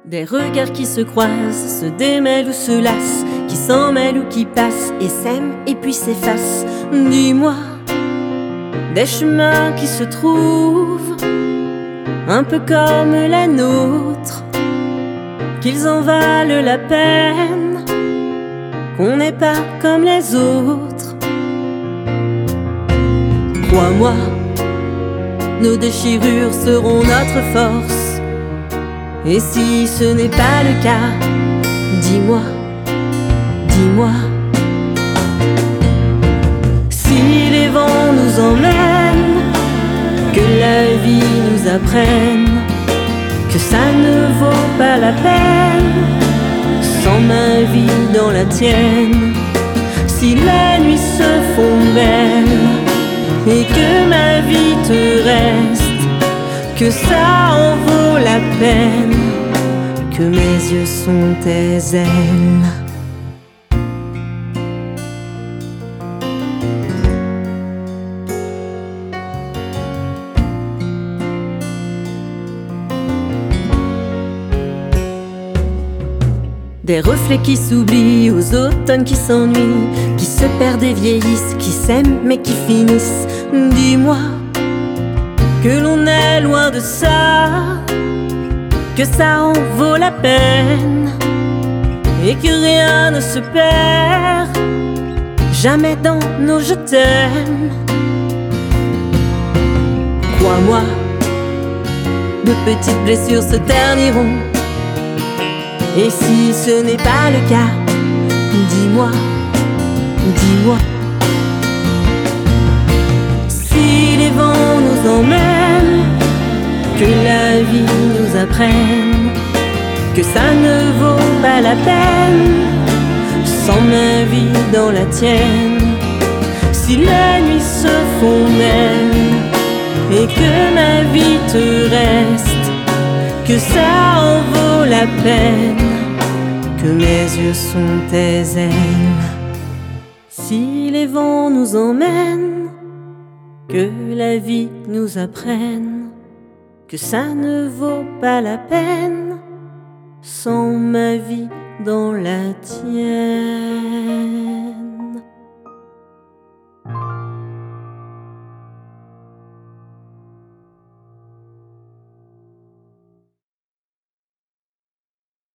Des regards qui se croisent, se démêlent ou se lassent, qui s'en mêlent ou qui passent et s'aiment et puis s'effacent. Dis-moi, des chemins qui se trouvent un peu comme la nôtre, qu'ils en valent la peine, qu'on n'est pas comme les autres. Crois-moi, nos déchirures seront notre force. Et si ce n'est pas le cas, dis-moi, dis-moi. Si les vents nous emmènent, que la vie nous apprenne que ça ne vaut pas la peine, sans ma vie dans la tienne. Si les nuits se font belles et que ma vie te reste, que ça en vaut la peine, que mes yeux sont tes ailes. Des reflets qui s'oublient aux automnes qui s'ennuient, qui se perdent et vieillissent, qui s'aiment mais qui finissent. Dis-moi que l'on est loin de ça, que ça en vaut la peine et que rien ne se perd jamais dans nos je t'aime. Crois-moi, de petites blessures se terniront. Et si ce n'est pas le cas, dis-moi, dis-moi. Si les vents nous emmènent, que la vie nous apprenne que ça ne vaut pas la peine, sans ma vie dans la tienne. Si les nuits se font belles et que ma vie te reste, que ça en vaut la peine, que mes yeux sont tes ailes. Si les vents nous emmènent, que la vie nous apprenne que ça ne vaut pas la peine, sans ma vie dans la tienne.